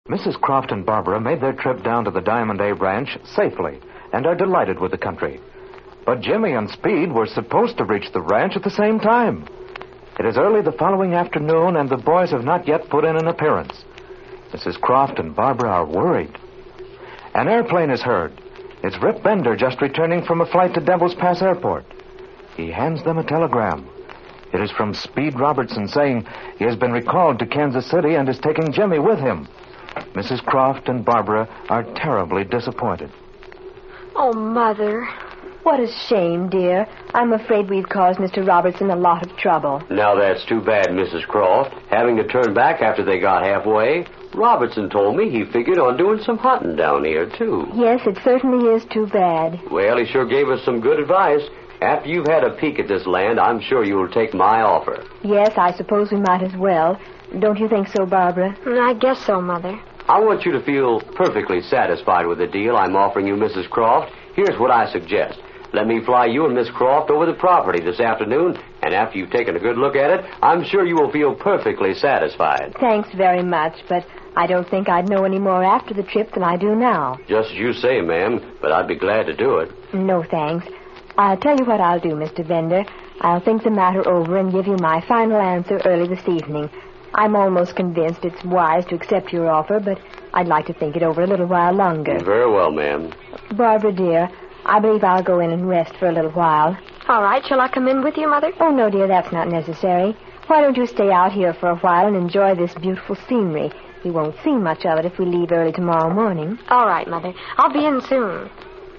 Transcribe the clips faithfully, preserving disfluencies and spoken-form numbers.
Missus Croft and Barbara made their trip down to the Diamond A Ranch safely and are delighted with the country. But Jimmy and Speed were supposed to reach the ranch at the same time. It is early the following afternoon, and the boys have not yet put in an appearance. Missus Croft and Barbara are worried. An airplane is heard. It's Rip Bender just returning from a flight to Devil's Pass Airport. He hands them a telegram. It is from Speed Robertson saying he has been recalled to Kansas City and is taking Jimmy with him. Missus Croft and Barbara are terribly disappointed. Oh, Mother. What a shame, dear. I'm afraid we've caused Mister Robertson a lot of trouble. Now, that's too bad, Missus Croft. Having to turn back after they got halfway. Robertson told me he figured on doing some hunting down here, too. Yes, it certainly is too bad. Well, he sure gave us some good advice. After you've had a peek at this land, I'm sure you'll take my offer. Yes, I suppose we might as well. Don't you think so, Barbara? I guess so, Mother. I want you to feel perfectly satisfied with the deal I'm offering you, Missus Croft. Here's what I suggest. Let me fly you and Miss Croft over the property this afternoon, and after you've taken a good look at it, I'm sure you will feel perfectly satisfied. Thanks very much, but I don't think I'd know any more after the trip than I do now. Just as you say, ma'am, but I'd be glad to do it. No, thanks. I'll tell you what I'll do, Mister Bender. I'll think the matter over and give you my final answer early this evening. I'm almost convinced it's wise to accept your offer, but I'd like to think it over a little while longer. Very well, ma'am. Barbara, dear, I believe I'll go in and rest for a little while. All right. Shall I come in with you, Mother? Oh, no, dear, that's not necessary. Why don't you stay out here for a while and enjoy this beautiful scenery? We won't see much of it if we leave early tomorrow morning. All right, Mother. I'll be in soon.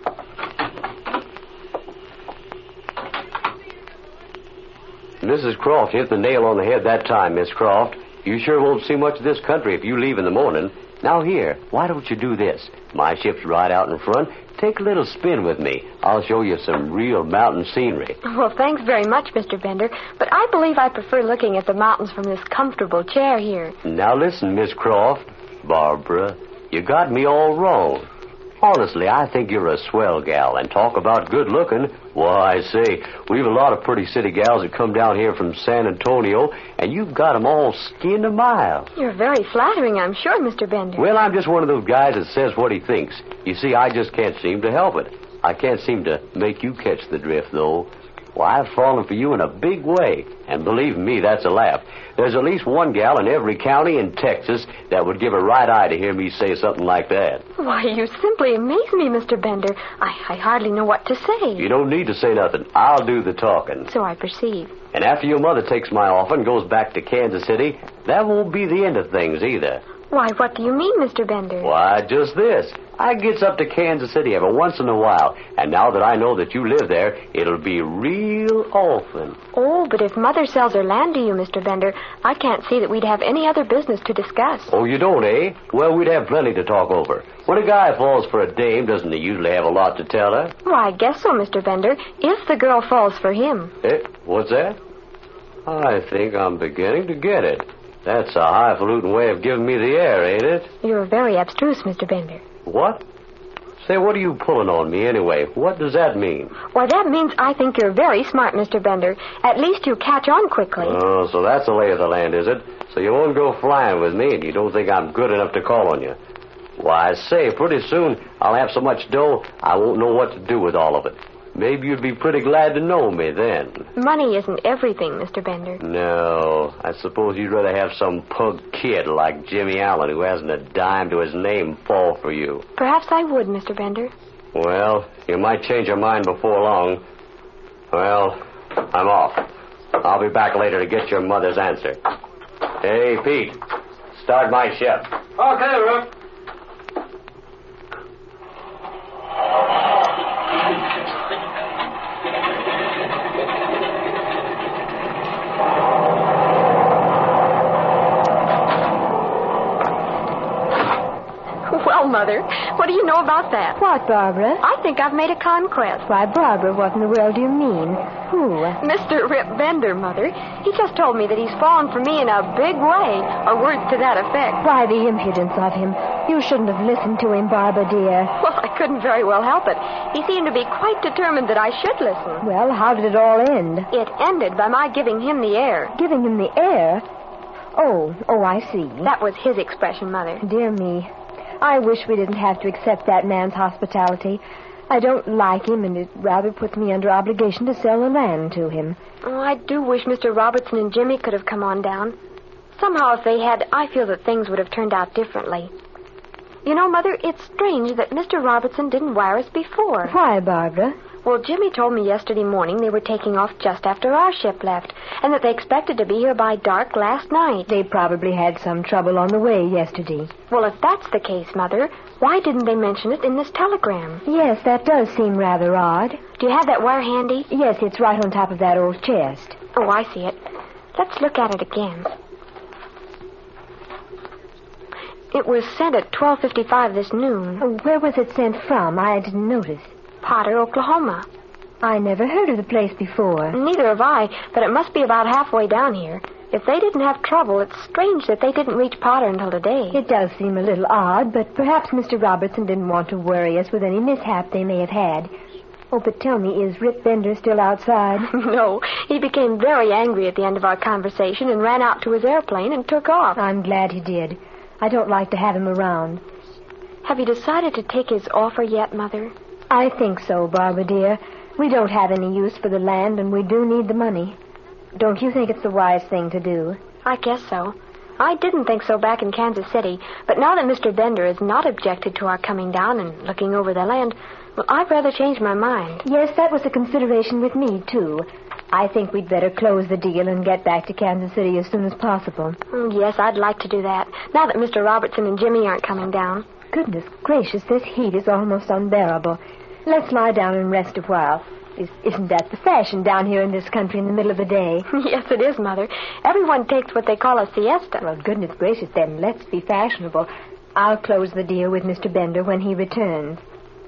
Missus Croft hit the nail on the head that time, Miss Croft. You sure won't see much of this country if you leave in the morning. Now, here, why don't you do this? My ship's right out in front. Take a little spin with me. I'll show you some real mountain scenery. Well, thanks very much, Mister Bender, but I believe I prefer looking at the mountains from this comfortable chair here. Now, listen, Miss Croft. Barbara, you got me all wrong. Honestly, I think you're a swell gal, and talk about good looking. Why, say, we've a lot of pretty city gals that come down here from San Antonio, and you've got 'em all skinned a mile. You're very flattering, I'm sure, Mister Bender. Well, I'm just one of those guys that says what he thinks. You see, I just can't seem to help it. I can't seem to make you catch the drift, though. Well, I've fallen for you in a big way, and believe me, that's a laugh. There's at least one gal in every county in Texas that would give a right eye to hear me say something like that. Why, you simply amaze me, Mister Bender. I, I hardly know what to say. You don't need to say nothing. I'll do the talking. So I perceive. And after your mother takes my offer and goes back to Kansas City, that won't be the end of things either. Why, what do you mean, Mister Bender? Why, just this. I gets up to Kansas City every once in a while, and now that I know that you live there, it'll be real often. Oh, but if Mother sells her land to you, Mister Bender, I can't see that we'd have any other business to discuss. Oh, you don't, eh? Well, we'd have plenty to talk over. When a guy falls for a dame, doesn't he usually have a lot to tell her? Why, I guess so, Mister Bender, if the girl falls for him. Eh? What's that? I think I'm beginning to get it. That's a highfalutin way of giving me the air, ain't it? You're very abstruse, Mister Bender. What? Say, what are you pulling on me anyway? What does that mean? Why, that means I think you're very smart, Mister Bender. At least you catch on quickly. Oh, so that's the lay of the land, is it? So you won't go flying with me, and you don't think I'm good enough to call on you. Why, say, pretty soon I'll have so much dough I won't know what to do with all of it. Maybe you'd be pretty glad to know me then. Money isn't everything, Mister Bender. No, I suppose you'd rather have some pug kid like Jimmy Allen who hasn't a dime to his name fall for you. Perhaps I would, Mister Bender. Well, you might change your mind before long. Well, I'm off. I'll be back later to get your mother's answer. Hey, Pete, start my ship. Okay, Rook. Well, Mother, what do you know about that? What, Barbara? I think I've made a conquest. Why, Barbara, what in the world do you mean? Who? Mister Rip Bender, Mother. He just told me that he's fallen for me in a big way, or words to that effect. Why, the impudence of him. You shouldn't have listened to him, Barbara, dear. Well, I couldn't very well help it. He seemed to be quite determined that I should listen. Well, how did it all end? It ended by my giving him the air. Giving him the air? Oh, oh, I see. That was his expression, Mother. Dear me. I wish we didn't have to accept that man's hospitality. I don't like him, and it rather puts me under obligation to sell the land to him. Oh, I do wish Mister Robertson and Jimmy could have come on down. Somehow, if they had, I feel that things would have turned out differently. You know, Mother, it's strange that Mister Robertson didn't wire us before. Why, Barbara? Well, Jimmy told me yesterday morning they were taking off just after our ship left, and that they expected to be here by dark last night. They probably had some trouble on the way yesterday. Well, if that's the case, Mother, why didn't they mention it in this telegram? Yes, that does seem rather odd. Do you have that wire handy? Yes, it's right on top of that old chest. Oh, I see it. Let's look at it again. It was sent at twelve fifty-five this noon. Oh, where was it sent from? I didn't notice. Potter, Oklahoma. I never heard of the place before. Neither have I, but it must be about halfway down here. If they didn't have trouble, it's strange that they didn't reach Potter until today. It does seem a little odd, but perhaps Mister Robertson didn't want to worry us with any mishap they may have had. Oh, but tell me, is Rip Bender still outside? No, he became very angry at the end of our conversation and ran out to his airplane and took off. I'm glad he did. I don't like to have him around. Have you decided to take his offer yet, Mother? I think so, Barbara, dear. We don't have any use for the land, and we do need the money. Don't you think it's the wise thing to do? I guess so. I didn't think so back in Kansas City, but now that Mister Bender has not objected to our coming down and looking over the land, well, I've rather changed my mind. Yes, that was a consideration with me, too. I think we'd better close the deal and get back to Kansas City as soon as possible. Mm, yes, I'd like to do that, now that Mister Robertson and Jimmy aren't coming down. Goodness gracious, this heat is almost unbearable. Let's lie down and rest a while. Is, isn't that the fashion down here in this country in the middle of the day? Yes, it is, Mother. Everyone takes what they call a siesta. Well, goodness gracious, then let's be fashionable. I'll close the deal with Mister Bender when he returns.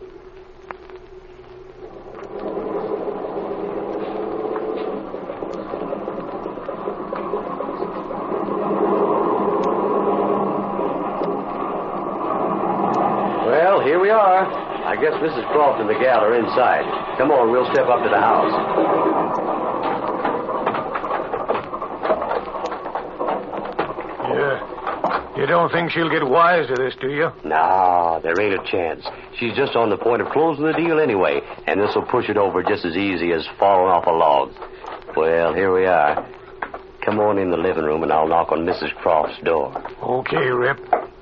Well, here we are. I guess Missus Croft and the gal are inside. Come on, we'll step up to the house. Yeah. You don't think she'll get wise to this, do you? No, there ain't a chance. She's just on the point of closing the deal anyway, and this'll push it over just as easy as falling off a log. Well, here we are. Come on in the living room, and I'll knock on Missus Croft's door. Okay, Rip.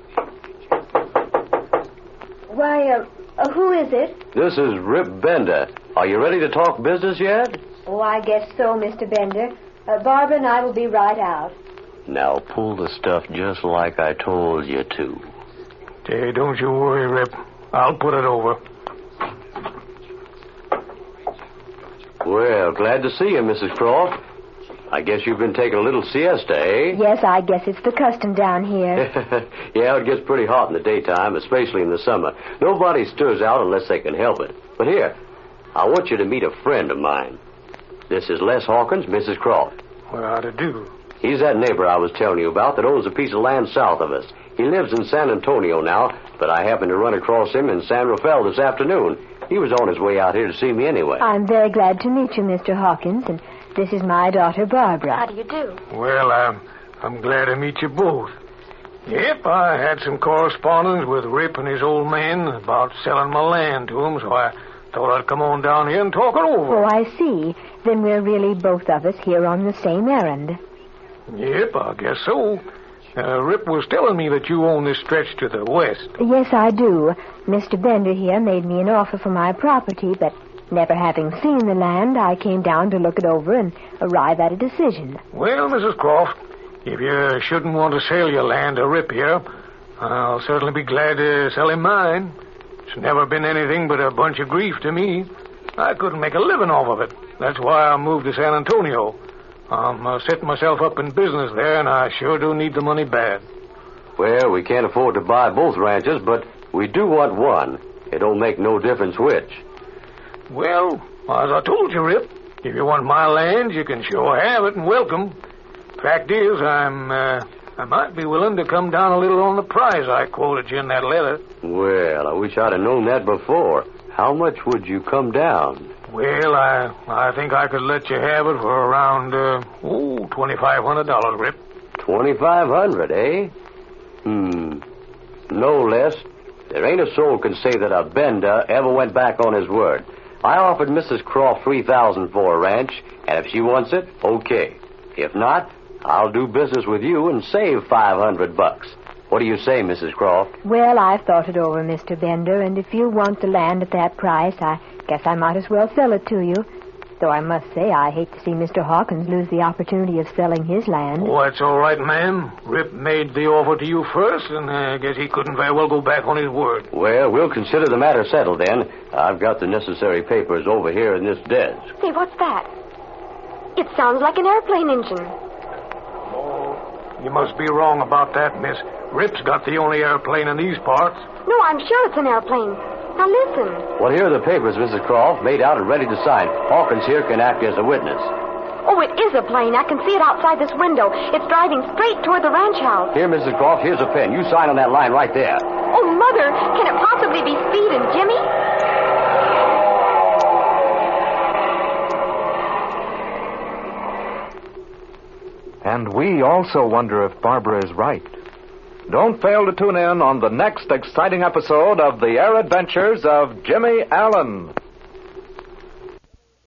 Why, uh, uh, who is it? This is Rip Bender. Are you ready to talk business yet? Oh, I guess so, Mister Bender. Uh, Barbara and I will be right out. Now pull the stuff just like I told you to. Hey, don't you worry, Rip. I'll put it over. Well, glad to see you, Missus Croft. I guess you've been taking a little siesta, eh? Yes, I guess it's the custom down here. Yeah, it gets pretty hot in the daytime, especially in the summer. Nobody stirs out unless they can help it. But here, I want you to meet a friend of mine. This is Les Hawkins, Missus Croft. What ought to do? He's that neighbor I was telling you about that owns a piece of land south of us. He lives in San Antonio now, but I happened to run across him in San Rafael this afternoon. He was on his way out here to see me anyway. I'm very glad to meet you, Mister Hawkins, and this is my daughter, Barbara. How do you do? Well, I'm, I'm glad to meet you both. Yep, I had some correspondence with Rip and his old man about selling my land to him, so I thought I'd come on down here and talk it over. Oh, I see. Then we're really both of us here on the same errand. Yep, I guess so. Uh, Rip was telling me that you own this stretch to the west. Yes, I do. Mister Bender here made me an offer for my property, but never having seen the land, I came down to look it over and arrive at a decision. Well, Missus Croft, if you shouldn't want to sell your land to Rip here, I'll certainly be glad to sell him mine. It's never been anything but a bunch of grief to me. I couldn't make a living off of it. That's why I moved to San Antonio. I'm uh, setting myself up in business there, and I sure do need the money bad. Well, we can't afford to buy both ranches, but we do want one. It don't make no difference which. Well, as I told you, Rip, if you want my land, you can sure have it and welcome. Fact is, I'm, uh, I might be willing to come down a little on the price I quoted you in that letter. Well, I wish I'd have known that before. How much would you come down? Well, I I think I could let you have it for around, uh, oh, twenty-five hundred dollars, Rip. twenty-five hundred, eh? Hmm. No less. There ain't a soul can say that a Bender ever went back on his word. I offered Missus Croft three thousand for a ranch, and if she wants it, okay. If not, I'll do business with you and save five hundred bucks. What do you say, Missus Croft? Well, I've thought it over, Mister Bender, and if you want the land at that price, I guess I might as well sell it to you. Though I must say I hate to see Mister Hawkins lose the opportunity of selling his land. Oh, that's all right, ma'am. Rip made the offer to you first, and I guess he couldn't very well go back on his word. Well, we'll consider the matter settled then. I've got the necessary papers over here in this desk. Say, what's that? It sounds like an airplane engine. Oh, you must be wrong about that, miss. Rip's got the only airplane in these parts. No, I'm sure it's an airplane. Now listen. Well, here are the papers, Missus Croft, made out and ready to sign. Hawkins here can act as a witness. Oh, it is a plane. I can see it outside this window. It's driving straight toward the ranch house. Here, Missus Croft, here's a pen. You sign on that line right there. Oh, Mother, can it possibly be Speed and Jimmy? And we also wonder if Barbara is right. Don't fail to tune in on the next exciting episode of The Air Adventures of Jimmy Allen.